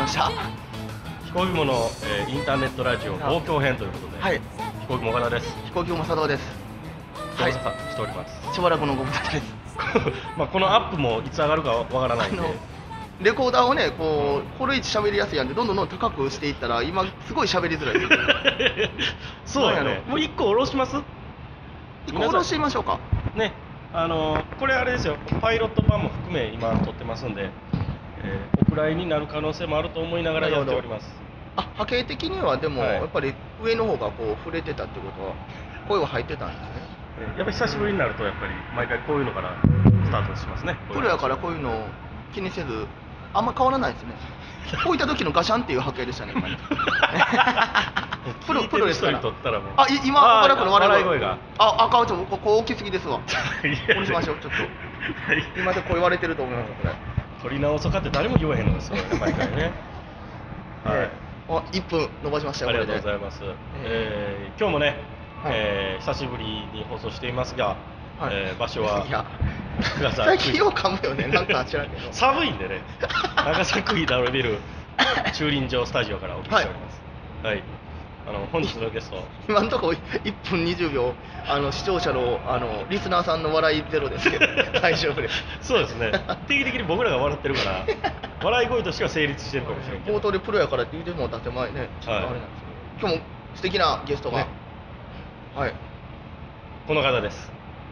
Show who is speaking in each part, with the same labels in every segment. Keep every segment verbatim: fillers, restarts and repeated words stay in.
Speaker 1: した。
Speaker 2: 飛行機雲の、えー、インターネットラジオ望郷編ということで、
Speaker 1: はい、
Speaker 2: 飛行機雲岡田です。
Speaker 1: 飛行機雲佐藤です。
Speaker 2: はい、しております。
Speaker 1: しばらくのご無沙汰です。
Speaker 2: まあこのアップもいつ上がるかわからないんで、
Speaker 1: レコーダーをね、こう、これ以上喋りやすいやんで、どんどんどん高くしていったら、今すごい喋りづらいです。
Speaker 2: そうやね。もう一個下ろします？
Speaker 1: 一個下ろしてみましょうか。
Speaker 2: ね、あのー、これあれですよ、パイロット版も含め今撮ってますんで、えー、お蔵入りになる可能性もあると思いながらやっております。
Speaker 1: あ、波形的にはでも、はい、やっぱり上の方がこう触れてたってことは声は入ってたんですね。
Speaker 2: やっぱり久しぶりになるとやっぱり毎回こういうのからスタートしますね。
Speaker 1: プロやからこういうのを気にせずあんま変わらないですね。こういった時のガシャンっていう波形でしたね。今ねプロプロですから。あ、今岡田君の笑い声が。あ、赤ちょっとここ大きすぎですわ。これしましょうちょっと。今で声割れてると思いますこれ。
Speaker 2: 取り直そうかって誰も言わへんのですよ毎回ね。
Speaker 1: はい。あ、いっぷん伸ばしましたよ。
Speaker 2: ありがとうございます。えー、今日もね、はい、えー、久しぶりに放送していますが、はい、えー、場所は
Speaker 1: 最近よう噛むよね、なんか知らんけど
Speaker 2: 寒いんでね、長崎ダブルビル駐輪場スタジオからお送りしております。はい、はい、あの本日のゲスト
Speaker 1: 今のところいっぷんにじゅうびょう、あの視聴者のあのリスナーさんの笑いゼロですけど大丈夫です。
Speaker 2: そうですね、定期的に僕らが笑ってるから笑い声としては成立してるかもしれないけど、
Speaker 1: 冒頭でプロやからって言うてもだって前ね、ちょっとあれなんですけど、はい、今日も素敵なゲストが、ね、はい、
Speaker 2: この方です。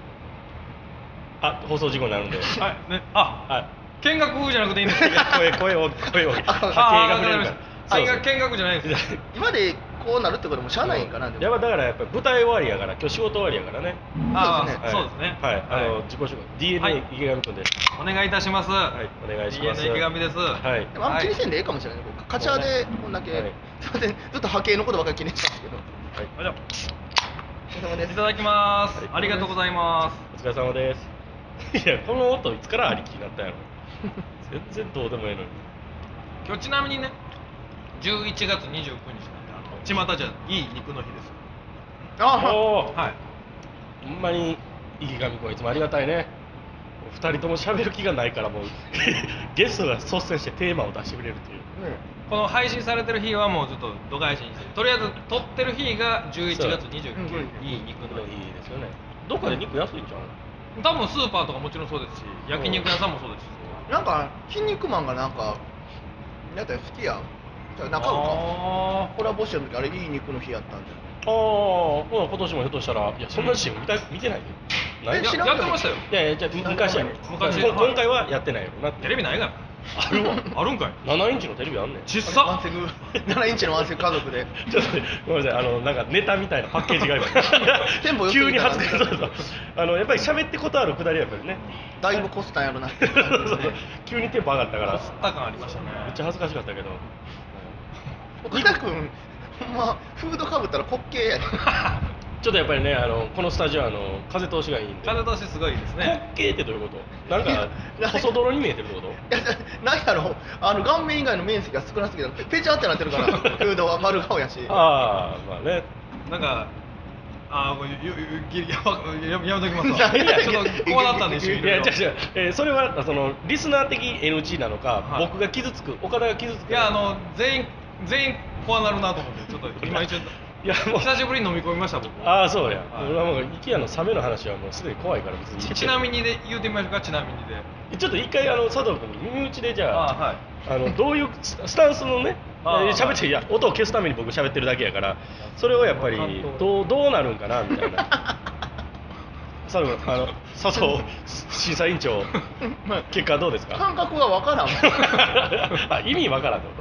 Speaker 2: あ、放送事故になるんで。
Speaker 3: はい、ね、あ、はい。見学じゃなくていいんですか。
Speaker 2: 声、声を、声を。波形が触れるから。
Speaker 3: あ、見学じゃないです。
Speaker 1: 今でこうなるってこともしゃあないんかな。
Speaker 2: やっぱだからやっぱ舞台終わりやから、今日仕事終わりやからね。
Speaker 3: ああ、そうですね。
Speaker 2: はい、あの自己紹介、ディーエヌエー 池上君です。
Speaker 3: お願いいたします。
Speaker 2: はい、お願いします。
Speaker 3: ディーエヌエー 池上です。
Speaker 1: はい。あんま気にせんでええかもしれない。カチャーでこんだけ。すみません、ずっと波形のことばっかり気にしてたんですけど。
Speaker 3: はい。いただきます。ありがとうございます。
Speaker 2: お疲れ様です。いや、この音いつからありきになったんやろ。全然どうでもいいのに。
Speaker 3: 今日ちなみにね、じゅういちがつにじゅうくにちなんで、巷じゃいい肉の日です。
Speaker 1: ああ、
Speaker 2: はい。ほんまに池上君いつもありがたいね。ふたりとも喋る気がないからもうゲストが率先してテーマを出してくれるという。
Speaker 3: この配信されてる日はもうちょっと度外視にして、とりあえず撮ってる日がじゅういちがつにじゅうくにち、いい肉の日
Speaker 2: ですよね。どっかで肉安いんちゃう？
Speaker 3: 多分スーパーとかもちろんそうですし、焼肉屋さんもそうですし。
Speaker 1: なんか筋肉マンがなんかやったら好きや。中尾か。コラボしてる時あれいい肉の日やったんで。
Speaker 2: ああ、今年もひょっとしたら、いやそんなシーン見た見てないよ。
Speaker 3: え、やってましたよ。
Speaker 2: いやいや、じゃ昔や。昔今回はやってないよな。
Speaker 3: テレビないから。あるわ。あるんかい。
Speaker 2: ななインチのテレビあんねん。
Speaker 1: ちっさ。ななインチのワンセグ家族で。
Speaker 2: ちょっとごめんなさい、あのなんかネタみたいなパッケージが今急に発言すると、あのやっぱり喋ってことあるくだりやっぱりね。
Speaker 1: だいぶコスタやろな。
Speaker 2: 急にテンポ上がったから。
Speaker 3: コスタ感ありましたね。
Speaker 2: めっちゃ恥ずかしかったけど。
Speaker 1: 岡田君、ほんまフードかぶったら滑稽やね。
Speaker 2: ちょっとやっぱりね、あのこのスタジオはあの風通しがいいんで。
Speaker 3: 風通しすごいですね。
Speaker 2: 滑稽ってどういうこと？なんか細泥に見えてるってこと？
Speaker 1: いや、なんやろ、あの顔面以外の面積が少なすぎてペチャってなってるから、フードは丸顔やし。
Speaker 2: ああ、まあね。
Speaker 3: なんか。ああ、もうゆゆやばややめときますわ。ちょっとこうなったんでしょ。
Speaker 2: いや、違う違う、えー、それはそのリスナー的 エヌジー なのか、はい、僕が傷つく、岡田が傷つく。
Speaker 3: いや、あの全員全員こうなるなと思ってちょっと今一応いやもう久しぶりに飲み込みました僕。
Speaker 2: ああ、そうや。俺はもうIKEAのサメの話はもうすでに怖いから別に。
Speaker 3: ちなみにで言うてみましょうか。ちなみにで。
Speaker 2: ちょっと一回あの佐藤君に耳打ちでじゃあ、
Speaker 3: あ、はい、あ
Speaker 2: のどういうスタンスのね。喋って、いや音を消すために僕喋ってるだけやから、それをやっぱりどうどうなるんかなみたいな。佐藤あの佐藤審査委員長結果どうですか？
Speaker 1: 感覚がわからん。
Speaker 2: あ、意味わからんってこと？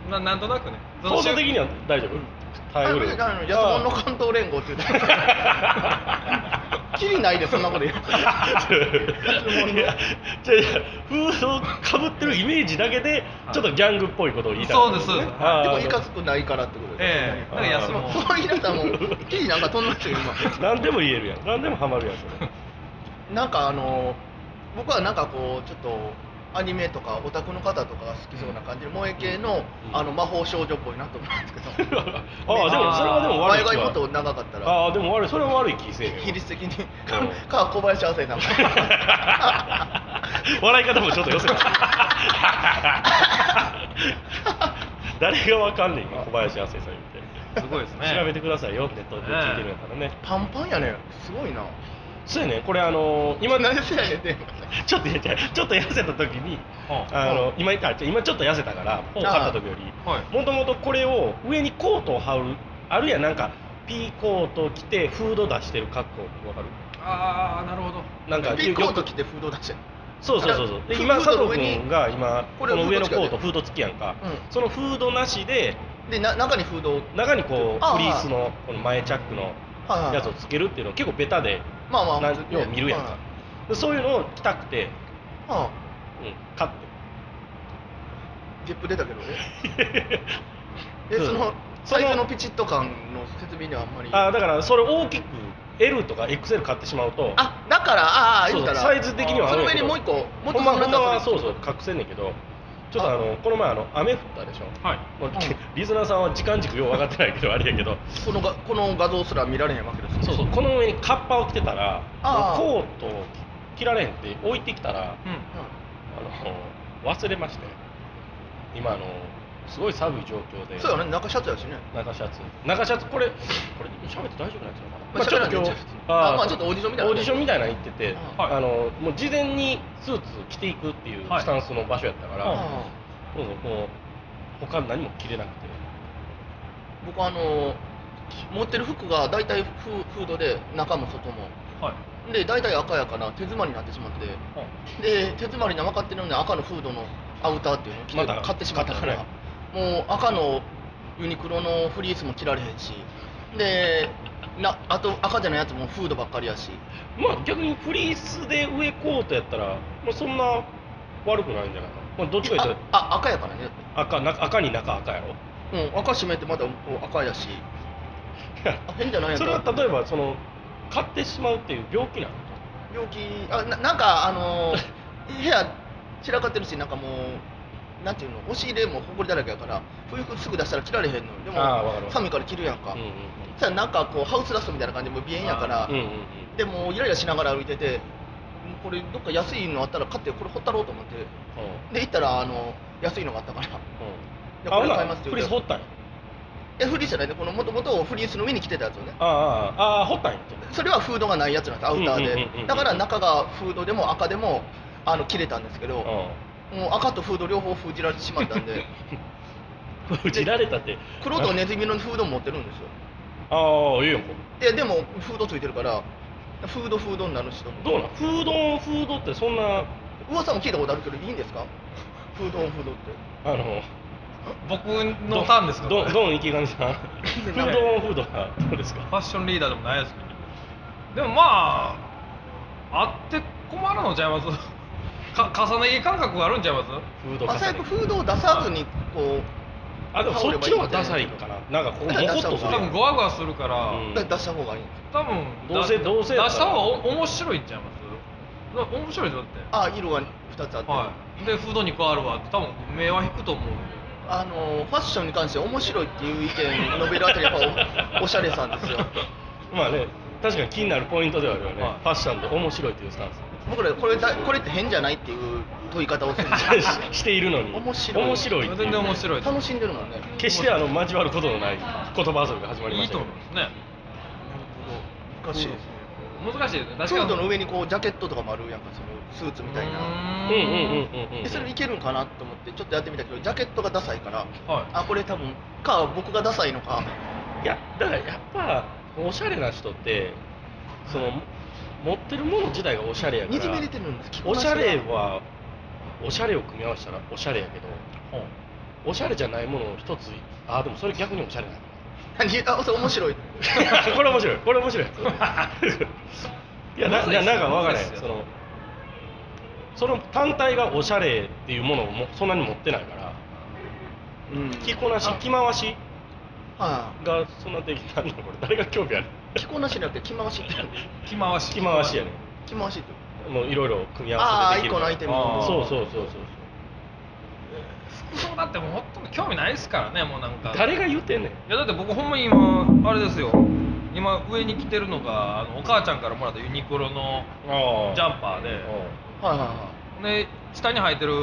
Speaker 3: ななんとなくね。
Speaker 2: 放送的には大丈夫？
Speaker 1: あの安物の関東連合って言ってきりないでそんなこと言う。
Speaker 2: じゃあフードをかぶってるイメージだけでちょっとギャングっぽいことを言いたい。
Speaker 3: そうです。で
Speaker 1: もいかつくないからってことです。
Speaker 3: ええ。なんか安物。
Speaker 1: そう言いながらもきりなんか飛んでましたよ今。
Speaker 2: 何でも言えるやん。何でもハマるやんそれ。
Speaker 1: なんかあの僕はなんかこうちょっとアニメとかオタクの方とかが好きそうな感じで萌え系の、うん、あの魔法少女っぽいなと思うんですけど。ああ、
Speaker 2: でもそれはでも悪い気は。
Speaker 1: 前がもっと長かったら。
Speaker 2: ああ、でも悪い、それは悪い気せえへん。
Speaker 1: 比率的にか小林亜生さん。
Speaker 2: 笑い方もちょっと寄せた。 誰がわかんねん今小林亜生さん言って
Speaker 3: すごいですね。
Speaker 2: 調べてくださいよネットで聞いてるんやからね。
Speaker 1: パンパンやねすごいな。
Speaker 2: そうやねこれあの今
Speaker 1: 何せやねんって
Speaker 2: ちょっとちょっと痩せた時にあの今言った今ちょっと痩せたから買った時よりもともとこれを上にコートを羽織るあるいはなんかピーコート着てフード出してる格好わかる？
Speaker 3: ああなるほど。
Speaker 2: なんか
Speaker 1: ピーコート着てフード出してる。
Speaker 2: そうそうそうそうで今佐藤君が今この上のコートフード付きやんか、うん、そのフードなしで
Speaker 1: でな中にフード
Speaker 2: 中にこうフリースのこの前チャックのやつをつけるっていうの結構ベタで
Speaker 1: まあまあ
Speaker 2: よう見るやんか、でそういうのを着たくて、
Speaker 1: はあ、
Speaker 2: うん買って
Speaker 1: ゲップ出たけどねえそのサイズのピチッと感の説明にはあんまり
Speaker 2: あだからそれ大きく エル とか エックスエル 買ってしまうと
Speaker 1: あだからああ
Speaker 2: 言うたらサイズ的には
Speaker 1: その上にもう一個もっと
Speaker 2: ほんまはそうそう隠せんねんけどちょっとあのこの前あの雨降ったでしょ、
Speaker 3: はい、
Speaker 2: もうリスナーさんは時間軸よう分かってないけどあれやけど
Speaker 1: このがこの画像すら見られへんわけですよ、
Speaker 2: そうそうこの上にカッパを着てたらコートを着られへんって置いてきたら、うん、あの忘れまして今あのすごい寒い状況で
Speaker 1: そうよね中シャツやしね
Speaker 2: 中シャツ中シャツこれこれ喋って大丈夫なんですよ
Speaker 1: まあ、ちょっと今日あ、まあ、ちょっとオーディションみたいな、
Speaker 2: オーディションみたいなの行ってて、はい、あのもう事前にスーツ着ていくっていうスタンスの場所やったから、はい、もうもう他何も着れなくて
Speaker 1: 僕あの持ってる服が大体フードで中も外も、はい、で大体赤やから手詰まりになってしまって、はい、で手詰まりな分かってるのに赤のフードのアウターっていうのを着て、ま、買ってしまったから、もう赤のユニクロのフリースも着られへんしでなあと赤じゃないやつもフードばっかりやし
Speaker 2: まあ逆にフリースで上コートやったら、まあ、そんな悪くないんじゃないかな、まあ、どっちか言ったら
Speaker 1: あ赤やからね
Speaker 2: 赤, な赤に中赤やろ
Speaker 1: うん赤締めてまた赤やし変じゃないやつ
Speaker 2: それは例えばその買ってしまうっていう病気なの
Speaker 1: 病気あ な, なんかあの部屋散らかってるしなんかもうなんていうの押し入れもほこりだらけやから冬服すぐ出したら着られへんのでも寒いから着るやんか、うんうんうん、そしたらなんかこうハウスダストみたいな感じでもう鼻炎やから、うんうんうん、でもイライラしながら歩いててこれどっか安いのあったら買ってこれほったろうと思って、うん、で行ったらあの安いのがあったから、うん、でこれ買いますって言って
Speaker 2: フリース掘ったんや
Speaker 1: えフリースじゃないねこのもともとフリースの上に着てたやつをね
Speaker 2: ああああ掘ったんや
Speaker 1: それはフードがないやつなんですアウターでだから中がフードでも赤でもあの切れたんですけど、うん、もう赤とフード両方封じられてしまったんで
Speaker 2: 封じられたって
Speaker 1: 黒とネズミのフード持ってるんですよ
Speaker 2: ああいいよ
Speaker 1: いやでもフードついてるからフードフードになる人も
Speaker 2: どうなんフードオンフードってそんな
Speaker 1: 噂も聞いたことあるけどいいんですかフードオンフードって
Speaker 2: あの
Speaker 3: 僕のターンですか
Speaker 2: どドン池上さんフードオンフードはどうですか
Speaker 3: ファッションリーダーでもないですけどでもまああって困るのちゃいますか重ね着感覚があるんちゃいます
Speaker 2: フード重ね着
Speaker 1: 最悪フードを出さずにこう
Speaker 2: あでもそっちの方がダサいかななんかこうモコッとする
Speaker 3: 多分ゴワゴワするから、
Speaker 1: うん、出した方がいい
Speaker 3: 多分
Speaker 2: どうせどうせ
Speaker 3: 出した方が面白いんちゃいます面白いぞって
Speaker 1: あ色がふたつあって、
Speaker 3: はい、でフードに変わるわって多分目は引くと思う
Speaker 1: あのファッションに関して面白いっていう意見述べるあたりやっぱ お, おしゃれさんですよ
Speaker 2: まあね確かに気になるポイントではあるよね、はい、ファッションで面白いっていうスタンス
Speaker 1: 僕らこれだこれって変じゃないっていう問い方をする
Speaker 2: しているのに
Speaker 1: 面白い
Speaker 2: 面白い
Speaker 3: 全然面白い
Speaker 1: 楽しんでるもんね
Speaker 2: 決してあの交わることのない言葉遊びが始まりましたけどいいと思い
Speaker 3: ますね
Speaker 1: 難しいですね、
Speaker 3: うん、難しいですね
Speaker 1: フードの上にこうジャケットとかもあるやんかそのスーツみたいな
Speaker 2: うんうんうんうん
Speaker 1: それいけるんかなと思ってちょっとやってみたけどジャケットがダサいから、はい、あこれ多分か僕がダサいのか
Speaker 2: いやだからやっぱおしゃれな人ってその持ってるもの自体がおしゃれやから
Speaker 1: にじみ出てるんです
Speaker 2: おしゃれはおしゃれを組み合わせたらおしゃれやけど、うん、おしゃれじゃないものを一つあでもそれ逆におしゃれなの
Speaker 1: 何あそれ面白い
Speaker 2: これ面白いこれ面白いいやな, ななんか分からへんそのその単体がおしゃれっていうものをもそんなに持ってないから、うん、着こなし着回しがそんなできたんだこれ誰が興味ある
Speaker 1: 着こなしじゃなくて着回しって
Speaker 3: 着回し
Speaker 2: 着回しやね
Speaker 1: 着回しって
Speaker 2: もういろいろ組み合わせてできる
Speaker 1: ああ一個のアイテム
Speaker 2: そうそうそうそう
Speaker 3: 服装だってもうほとんど興味ないですからねもうなんか
Speaker 2: 誰が言うてんねんい
Speaker 3: やだって僕ほんまに今あれですよ今上に着てるのがあのお母ちゃんからもらったユニクロのジャンパーで
Speaker 1: はいはいはい
Speaker 3: で下に履いてる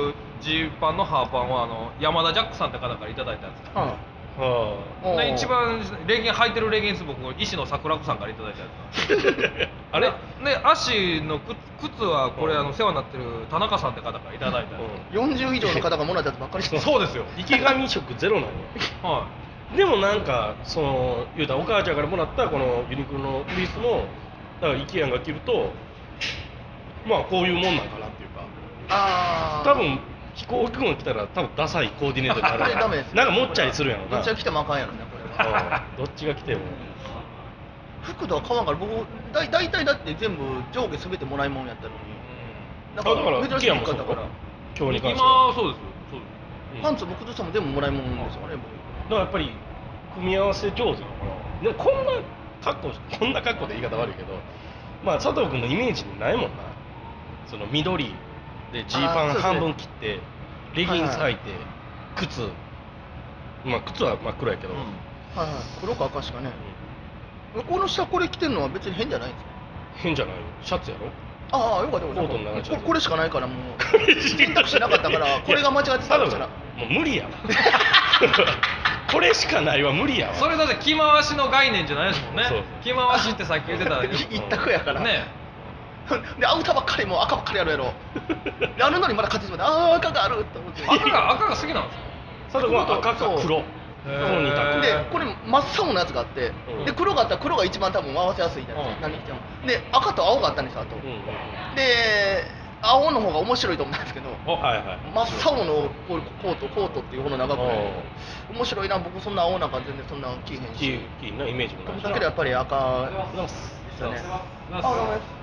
Speaker 3: ジーパンのハーパンはあの山田ジャックさんって方からいただいたやつ、
Speaker 1: は
Speaker 2: は
Speaker 3: で一番レギン履いてるレギンス僕石野桜子さんからいただいたやつ
Speaker 2: あれ
Speaker 3: で足の靴靴はこれあの世話になってる田中さんって方からいただいたや
Speaker 1: い、よんじゅう以上の方がもらったやつばっかりして
Speaker 3: つ、そうですよ、
Speaker 2: 池上色ゼロなんよ
Speaker 3: は
Speaker 2: でもなんかその言うたらお母ちゃんからもらったこのユニクロのフリースもだからイケアンが着るとまあこういうもんなんかなっていうか
Speaker 1: ああ
Speaker 2: 多分飛行機が来たら多分ダサいコーディネートになる
Speaker 1: これダメですね
Speaker 2: なんか持っちゃりするやろな
Speaker 1: どっちが来てもあかんやろねこれは
Speaker 2: うんどっちが来ても
Speaker 1: 服とは買わんから僕だい大体だって全部上下すべてもらいもんやったのに
Speaker 2: あだから
Speaker 1: 珍し
Speaker 2: イケアンもそう
Speaker 1: かったから
Speaker 2: 今日に関
Speaker 3: 今
Speaker 2: しては
Speaker 3: はそうですそうです
Speaker 2: うん
Speaker 1: パンツも靴下も全部もらいもんですよね
Speaker 2: だからやっぱり組み合わせ上手なのかなでもこんな格好こんな格好で言い方悪いけどまあ佐藤君のイメージにないもんなその緑でジーパン半分切ってレギンス履いて靴まあ靴は真っ黒やけど、
Speaker 3: うん
Speaker 1: はいはい黒か赤しかねこの下これ着てるのは別に変じゃないんですか
Speaker 2: 変じゃないよシャツやろ
Speaker 1: ああよかったよかった
Speaker 2: コートの長シャツ
Speaker 1: ここれしかないからもう選択肢なかったからこれが間違ってたとしたら
Speaker 2: もう無理やわこれしかないわ無理やわ
Speaker 3: それだって着回しの概念じゃないですもんね
Speaker 2: そう
Speaker 3: 着回しってさっき言ってた
Speaker 1: 一択やから
Speaker 3: ね
Speaker 1: でアウターばっかりもう赤ばっかりやるやろであるのにまだ勝ちまでああ赤があると思って
Speaker 3: 赤が赤が好きなんですか
Speaker 2: 佐藤君は赤か黒
Speaker 3: へー
Speaker 2: この二択
Speaker 1: でこれ真っ青なやつがあって、
Speaker 2: うん
Speaker 1: で黒があったら黒が一番多分合わせやすいじゃないですか、
Speaker 3: うん
Speaker 1: 何着てもで赤と青があったんですよあと、
Speaker 2: うんうんうん
Speaker 1: で青の方が面白いと思ったんですけど
Speaker 3: お
Speaker 2: はいはい
Speaker 1: 真っ青のこうコートコートっていうほど長くない面白いな僕そんな青なんか全然そんな着へん
Speaker 2: キ
Speaker 1: し
Speaker 2: ーキーのイメージもないし
Speaker 1: だけどやっぱり赤ですよねあごめん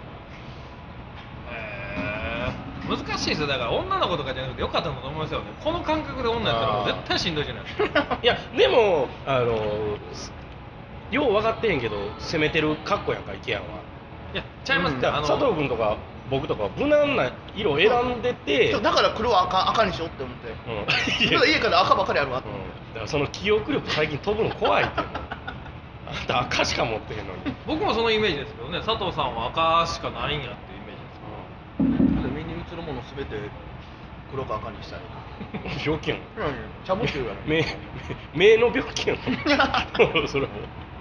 Speaker 3: へー難しいですよだから女の子とかじゃなくてよかったと思いますよねこの感覚で女やったらもう絶対しんどいじゃないですか
Speaker 2: いやでもあのよう分かってへんけど攻めてる格好やんかイケアンはい
Speaker 3: やちゃいます
Speaker 1: うん
Speaker 3: って、あの
Speaker 2: 佐藤君とか僕とかは無難な色を選んでて
Speaker 1: そうだから黒は赤赤にしようって思って
Speaker 2: うんいや
Speaker 1: だから家から赤ばっかりあるわと
Speaker 2: うん
Speaker 1: 思って、
Speaker 2: だからその記憶力最近飛ぶの怖いってもうあんた赤しか持ってへんのに
Speaker 3: 僕もそのイメージですけどね佐藤さんは赤しかないんやっていうイメージです
Speaker 1: 目に映るものすべて黒か赤にしたい
Speaker 2: 病気やん
Speaker 1: うんちゃぶって言うやろ
Speaker 2: 目目の病気やんそれも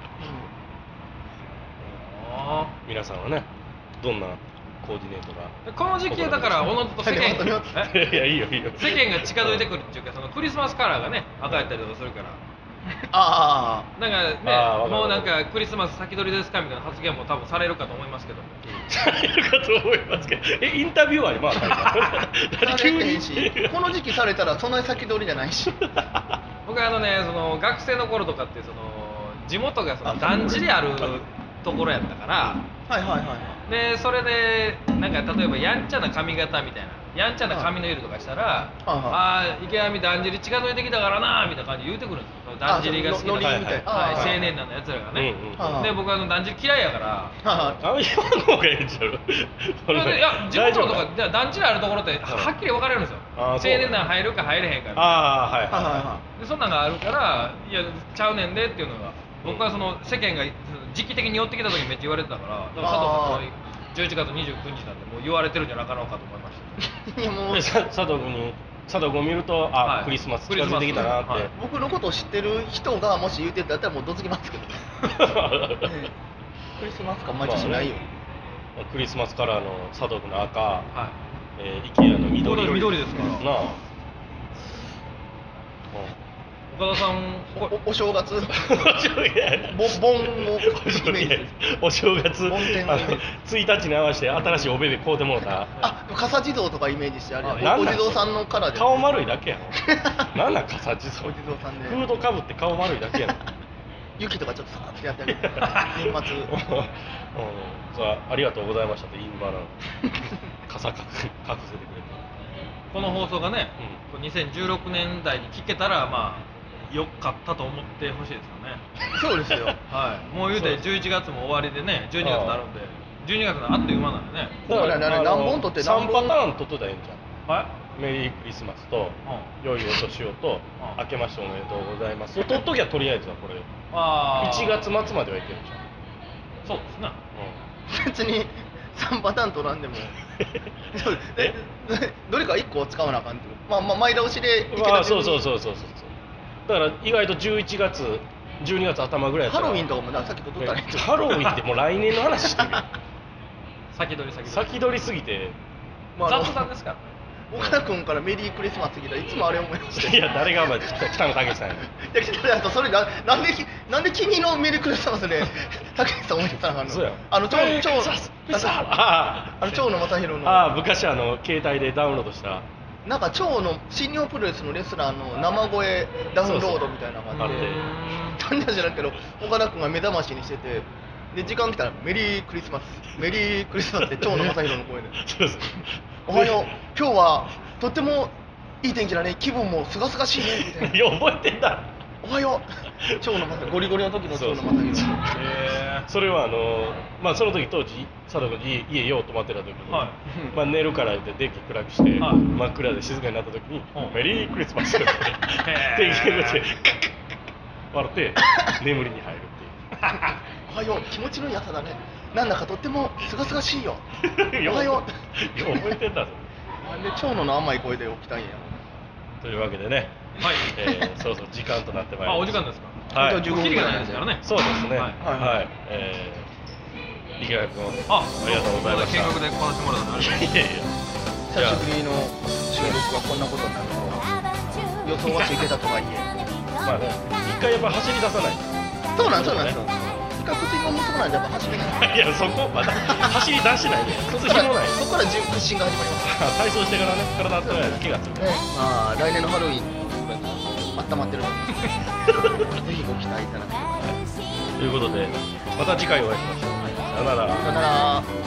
Speaker 3: あ
Speaker 2: 皆さんはねどんなコーディネートが
Speaker 3: ーこの時期だからおのずと世間
Speaker 1: 待って待って
Speaker 3: え
Speaker 2: いやいいよいいよ
Speaker 3: 世間が近づいてくるっていうかそのクリスマスカラーがね赤やったりとかするから
Speaker 1: あ
Speaker 3: なんかね
Speaker 2: あーわかる
Speaker 3: もうなんかクリスマス先取りですかみたいな発言も多分されるかと思いますけど
Speaker 2: されるかと思いますけどえインタビューは今
Speaker 1: あ
Speaker 2: 誰急に
Speaker 1: されてへんしこの時期されたらそんなに先取りじゃないし
Speaker 3: 僕あのねその学生の頃とかってその地元がそのだんじりあるところやったから
Speaker 1: はいはいはい
Speaker 3: でそれでなんか例えばやんちゃな髪型みたいなやんちゃな髪の色とかしたら「
Speaker 1: はい
Speaker 3: ああ池上だんじり近づいてきたからな」みたいな感じで言うてくるんですよそのだんじりが好きな
Speaker 1: あそうノリみたいな
Speaker 3: はい
Speaker 1: あー
Speaker 3: 青年団のやつらがね、
Speaker 2: うんうん
Speaker 1: あー
Speaker 3: で僕あのだんじり嫌いやから
Speaker 1: は
Speaker 2: あの今の方がいいんちゃうその
Speaker 3: いや地元と
Speaker 2: 大丈夫
Speaker 3: かじゃあ団地あるところってははっきり分かれるんですよ
Speaker 2: あーそう
Speaker 3: 青年団入るか入れへんか
Speaker 2: ああはい
Speaker 1: いはいはい
Speaker 2: は
Speaker 1: は
Speaker 3: でそんなんがあるからいやちゃうねんでっていうのが僕はその世間が時期的に寄ってきた時にめっちゃ言われてたからだから佐藤さんそのじゅういちがつにじゅうくにちなんでもう言われてるんじゃなかろうかと思いました
Speaker 1: いいやもう
Speaker 2: いでさ佐藤君に佐藤君を見るとあ、
Speaker 3: はい
Speaker 2: クリスマス近づいてきたなって、
Speaker 3: クリスマスはい
Speaker 1: 僕のことを知ってる人がもし言うてたらもうどつきますけど、ええクリスマス感毎年ないよ、
Speaker 2: まあクリスマスカラーの佐藤君の赤、
Speaker 3: はい
Speaker 2: えー、イケアの緑
Speaker 3: これ緑ですから
Speaker 2: なあ、
Speaker 3: 岡田さんこ
Speaker 1: おお正月
Speaker 2: うん、
Speaker 1: ボボンをイメージです
Speaker 2: お正月
Speaker 1: 梵天を
Speaker 2: あのついたちに合わせて新しいおべべ買うてもうた
Speaker 1: あ笠地蔵とかイメージしてあれ
Speaker 3: あ
Speaker 1: やお
Speaker 2: なんなん
Speaker 1: 地蔵さんのカラーで
Speaker 2: 顔丸いだけやんなんなん笠地蔵
Speaker 1: お地蔵さんで
Speaker 2: フードかぶって顔丸いだけやん
Speaker 1: 雪とかちょっとさーってやってあげて年末
Speaker 2: うん、そうありがとうございましたって言いんばらん傘隠隠せてくれて
Speaker 3: この放送がね、
Speaker 2: う
Speaker 3: にせんじゅうろくねんだいに聞けたらまあよかったと思ってほしいですよね
Speaker 1: そうですよ
Speaker 3: はいもう言うて
Speaker 2: そうです
Speaker 3: じゅういちがつも終わりでねじゅうにがつになるんでじゅうにがつのあっという間なんでね
Speaker 1: だからねあれ何本撮って何
Speaker 2: 3
Speaker 1: 本
Speaker 2: パターン撮っとったらええんじゃん
Speaker 3: はい
Speaker 2: メリークリスマスと、
Speaker 3: う
Speaker 2: 良いお年をと、
Speaker 3: ん
Speaker 2: 明けましておめでとうございますを撮っときゃとりあえずはこれ
Speaker 3: あー
Speaker 2: いちがつ末まではいけるじゃん、
Speaker 3: そうですね
Speaker 1: 別にさんパターン取らんでもえどれかいっこ使わなあかんっていうまあまあ前倒しでいけた
Speaker 2: まあそうそうそうそうそうだから意外とじゅういちがつじゅうにがつ頭ぐらいやったら
Speaker 1: ハロウィンとかもなさっきと撮ったね
Speaker 2: ハロウィンってもう来年の話してるよ
Speaker 3: 先取り先取り
Speaker 2: 先取りすぎて
Speaker 1: まああの
Speaker 3: 雑談ですから
Speaker 1: 岡田君からメリークリスマス聞いたらいつもあれ思いました
Speaker 2: いや誰がお前北野武さんや
Speaker 1: いや北野さんそれななんでなんで君のメリークリスマスで武さん思い出さなあかんの
Speaker 2: そうや
Speaker 1: あの超超
Speaker 2: あ
Speaker 1: あの長野正弘の
Speaker 2: あ昔あの携帯でダウンロードした
Speaker 1: なんか長の新日本プロレスのレスラーの生声ダウンロードみたいな感じでなんで知らんけど岡田君が目覚ましにしててで時間来たらメリークリスマスメリークリスマスって長野正弘の声で
Speaker 2: そうそう
Speaker 1: おはよう今日はとってもいい天気だね気分もすがすがしいねみたいない
Speaker 2: や覚えてんだ
Speaker 1: おはよう長野正弘ゴリゴリの時の長野正弘
Speaker 3: へ
Speaker 2: それはあのまあその時当時佐藤君家家よう泊まってた時に、
Speaker 3: はい
Speaker 2: まあ、寝るから言って電気暗くして、
Speaker 3: はい
Speaker 2: 真っ暗で静かになった時に「
Speaker 3: うん
Speaker 2: メリークリスマス」って電気がしてカッカッカッ笑って眠りに入るっていう
Speaker 1: おはよう気持ちのいい朝だねなんだかとってもすがすがしいよおはよ
Speaker 2: よう覚えてんだぞ
Speaker 1: うなんで長野の甘い声で起きたんや
Speaker 2: というわけでね、
Speaker 3: はい
Speaker 2: えー、そうそう時間となってまいりました
Speaker 3: あお時間ですか
Speaker 2: はい
Speaker 1: あとじゅうご
Speaker 3: キリが
Speaker 1: ふんぐら
Speaker 3: ないいですからね
Speaker 2: そうですね
Speaker 3: は
Speaker 2: はいい、
Speaker 1: はい
Speaker 2: えー、力也君
Speaker 3: あ
Speaker 2: ありがとうございました
Speaker 3: 見学で来させてもらったんで
Speaker 2: いやいや
Speaker 1: 久しぶりの収録がこんなことになるとは予想はついてたとはいえ
Speaker 2: まあね一回やっぱ走り出さない
Speaker 1: そうなんそうなんそう一回靴紐もそうなんでやっぱ走れない
Speaker 2: いやそこまだ走り出してないね靴ひもない
Speaker 1: そこから重屈伸が始まります
Speaker 2: 体操してからね体温めないと気がつく
Speaker 1: ねまあ来年のハロウィン温まってるのでぜひご期待いただければ
Speaker 2: ということでまた次回お会いしましょうさよなら
Speaker 1: さよなら